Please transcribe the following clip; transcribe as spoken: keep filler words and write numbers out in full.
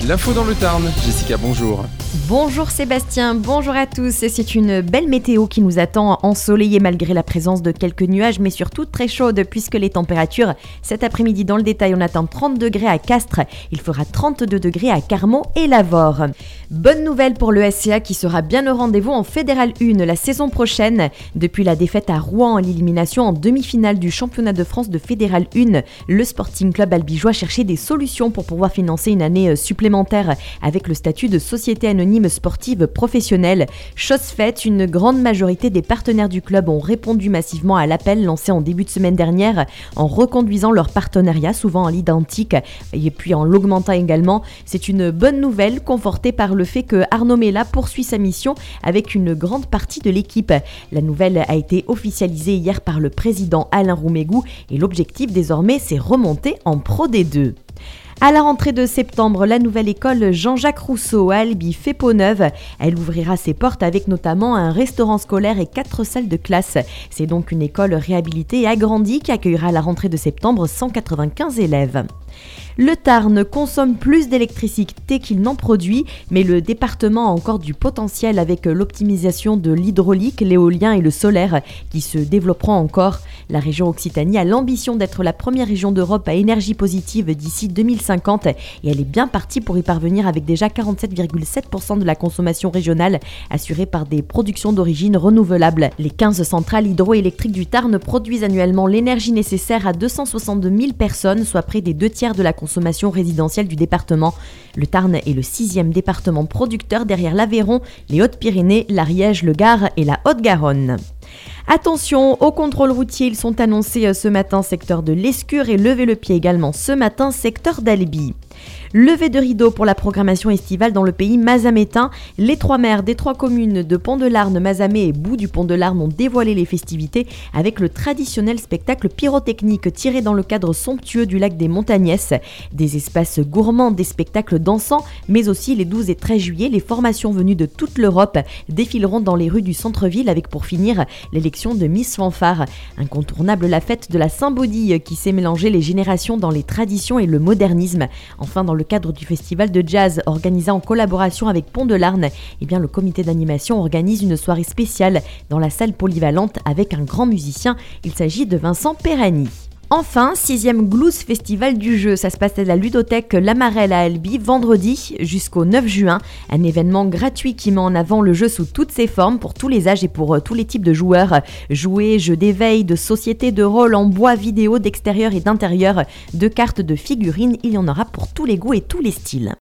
L'info dans le Tarn. Jessica, bonjour. Bonjour Sébastien, bonjour à tous. C'est une belle météo qui nous attend, ensoleillée malgré la présence de quelques nuages, mais surtout très chaude puisque les températures, cet après-midi dans le détail, on atteint trente degrés à Castres, il fera trente-deux degrés à Carmaux et Lavore. Bonne nouvelle pour le S C A qui sera bien au rendez-vous en Fédéral un la saison prochaine. Depuis la défaite à Rouen, l'élimination en demi-finale du championnat de France de Fédéral un, le Sporting Club albigeois cherchait des solutions pour pouvoir financer une année supplémentaire avec le statut de société anonyme sportive professionnelle. Chose faite, une grande majorité des partenaires du club ont répondu massivement à l'appel lancé en début de semaine dernière en reconduisant leur partenariat, souvent en l'identique, et puis en l'augmentant également. C'est une bonne nouvelle confortée par le fait que Arnaud Mella poursuit sa mission avec une grande partie de l'équipe. La nouvelle a été officialisée hier par le président Alain Roumégou et l'objectif désormais c'est remonter en Pro D deux. À la rentrée de septembre, la nouvelle école Jean-Jacques Rousseau à Albi fait peau neuve. Elle ouvrira ses portes avec notamment un restaurant scolaire et quatre salles de classe. C'est donc une école réhabilitée et agrandie qui accueillera à la rentrée de septembre cent quatre-vingt-quinze élèves. Le Tarn consomme plus d'électricité qu'il n'en produit, mais le département a encore du potentiel avec l'optimisation de l'hydraulique, l'éolien et le solaire qui se développeront encore. La région Occitanie a l'ambition d'être la première région d'Europe à énergie positive d'ici deux mille cinquante et elle est bien partie pour y parvenir avec déjà quarante-sept virgule sept pour cent de la consommation régionale assurée par des productions d'origine renouvelable. Les quinze centrales hydroélectriques du Tarn produisent annuellement l'énergie nécessaire à deux cent soixante-deux mille personnes, soit près des deux tiers de la consommation résidentielle du département. Le Tarn est le sixième département producteur derrière l'Aveyron, les Hautes-Pyrénées, l'Ariège, le Gard et la Haute-Garonne. Attention, aux contrôles routiers, ils sont annoncés ce matin secteur de l'Escure et levez le pied également ce matin secteur d'Albi. Levée de rideau pour la programmation estivale dans le pays mazamétain. Les trois maires des trois communes de Pont-de-Larn, Mazamet et Bout du Pont-de-Larn ont dévoilé les festivités avec le traditionnel spectacle pyrotechnique tiré dans le cadre somptueux du lac des Montagnès. Des espaces gourmands, des spectacles dansants, mais aussi les douze et treize juillet, les formations venues de toute l'Europe défileront dans les rues du centre-ville avec pour finir l'élection de Miss Fanfare. Incontournable la fête de la Saint-Baudille qui sait mélanger les générations dans les traditions et le modernisme. Enfin, dans le cadre du festival de jazz organisé en collaboration avec Pont-de-Larn, eh bien, le comité d'animation organise une soirée spéciale dans la salle polyvalente avec un grand musicien. Il s'agit de Vincent Perani. Enfin, sixième Glouze Festival du jeu, ça se passe à la ludothèque L'Amarelle à Albi, vendredi jusqu'au neuf juin. Un événement gratuit qui met en avant le jeu sous toutes ses formes pour tous les âges et pour tous les types de joueurs. Jouets, jeux d'éveil, de société, de rôle en bois, vidéo, d'extérieur et d'intérieur, de cartes, de figurines, il y en aura pour tous les goûts et tous les styles.